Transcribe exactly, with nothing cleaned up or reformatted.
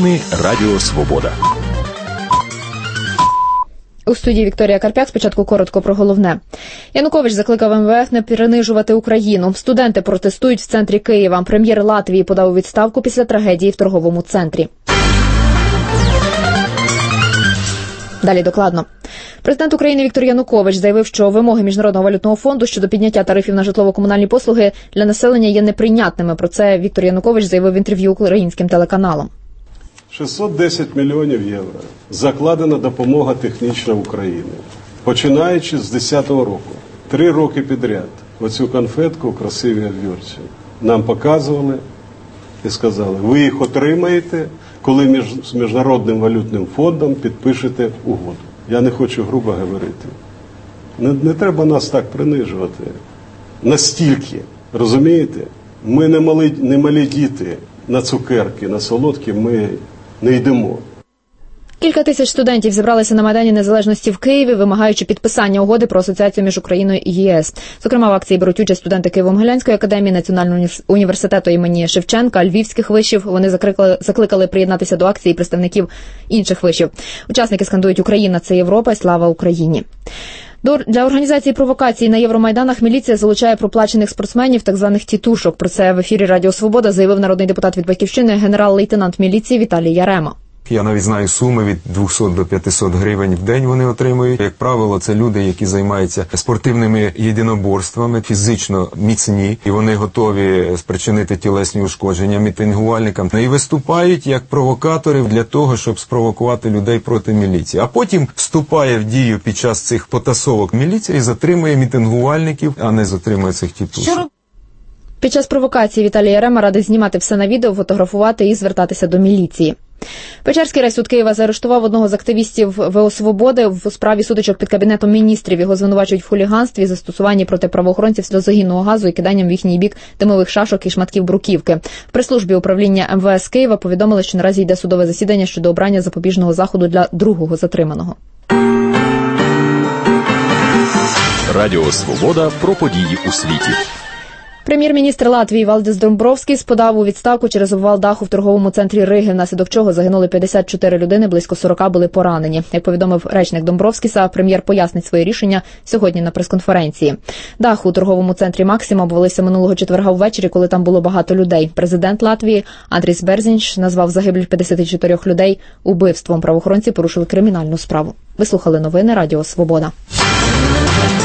Новини Радіо Свобода. У студії Вікторія Карп'як. Спочатку коротко про головне. Янукович закликав ем ве еф не принижувати Україну. Студенти протестують в центрі Києва. Прем'єр Латвії подав у відставку після трагедії в торговому центрі. Далі докладно. Президент України Віктор Янукович заявив, що вимоги Міжнародного валютного фонду щодо підняття тарифів на житлово-комунальні послуги для населення є неприйнятними. Про це Віктор Янукович заявив в інтерв'ю українським телеканалам. шістсот десять мільйонів євро закладена допомога технічна України. Починаючи з десятого року, три роки підряд, оцю конфетку в красивій обвірці нам показували і сказали, ви їх отримаєте, коли між, з Міжнародним валютним фондом підпишете угоду. Я не хочу грубо говорити. Не, не треба нас так принижувати. Настільки, розумієте, ми не малі, не малі діти на цукерки, на солодкі ми не йдемо. Кілька тисяч студентів зібралися на Майдані Незалежності в Києві, вимагаючи підписання угоди про асоціацію між Україною і ЄС. Зокрема, в акції беруть участь студенти Києво-Могилянської академії, Національного університету імені Шевченка, львівських вишів. Вони закликали, закликали приєднатися до акції представників інших вишів. Учасники скандують «Україна – це Європа» і «Слава Україні». Для організації провокацій на Євромайданах міліція залучає проплачених спортсменів, так званих тітушок. Про це в ефірі Радіо Свобода заявив народний депутат від «Батьківщини» генерал-лейтенант міліції Віталій Ярема. Я навіть знаю суми від двохсот до п'ятисот гривень в день вони отримують. Як правило, це люди, які займаються спортивними єдиноборствами, фізично міцні, і вони готові спричинити тілесні ушкодження мітингувальникам. І виступають як провокатори для того, щоб спровокувати людей проти міліції. А потім вступає в дію під час цих потасовок міліція і затримує мітингувальників, а не затримує цих тітушок. Під час провокації Віталій Ярема радить знімати все на відео, фотографувати і звертатися до міліції. Печерський райсуд Києва заарештував одного з активістів ВО «Свободи» в справі сутичок під Кабінетом міністрів. Його звинувачують в хуліганстві, застосуванні проти правоохоронців сльозогінного газу і киданням в їхній бік димових шашок і шматків бруківки. В прес-службі управління ем ве ес Києва повідомили, що наразі йде судове засідання щодо обрання запобіжного заходу для другого затриманого. Радіо Свобода про події у світі. Прем'єр-міністр Латвії Валдис Домбровскіс подав у відставку через обвал даху в торговому центрі Риги, внаслідок чого загинули п'ятдесят чотири людини, близько сорока були поранені. Як повідомив речник Домбровскіса, прем'єр пояснить своє рішення сьогодні на прес-конференції. Дах у торговому центрі «Максима» обвалився минулого четверга ввечері, коли там було багато людей. Президент Латвії Андріс Берзінч назвав загиблих п'ятдесят чотири людей убивством. Правоохоронці порушили кримінальну справу. Ви слухали новини Радіо Свобода.